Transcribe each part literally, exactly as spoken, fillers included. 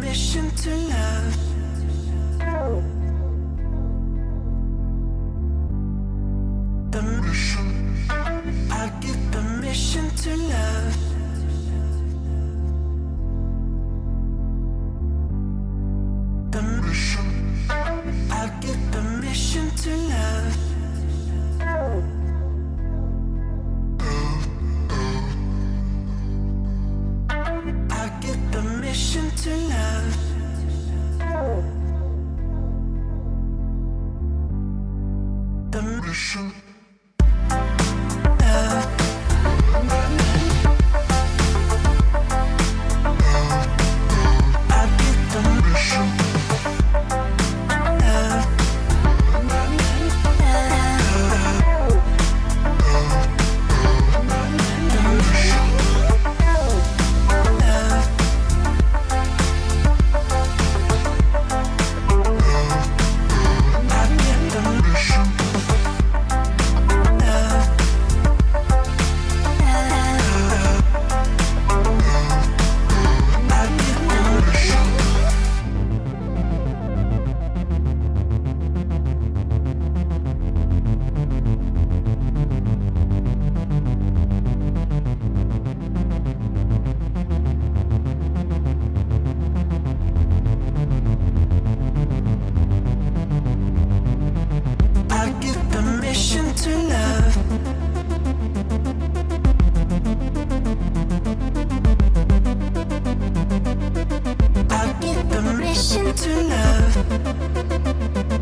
permission to love. Permission. I give permission to love. Permission. I give permission to love. I give permission to love. Permission. To love. I give permission to love.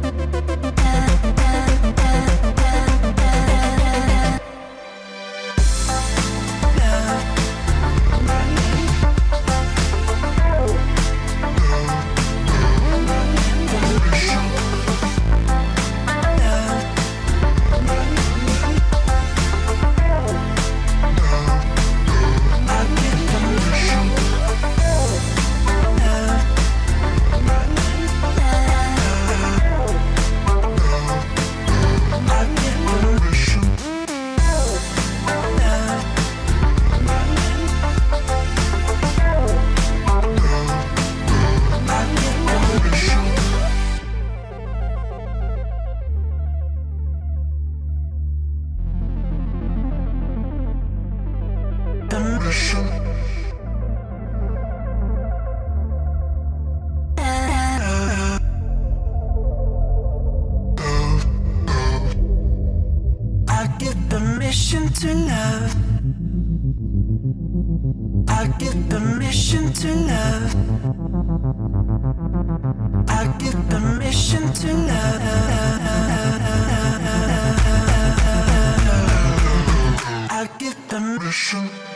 Permission. I give permission to love. I give permission to love. I give permission to love. I give permission.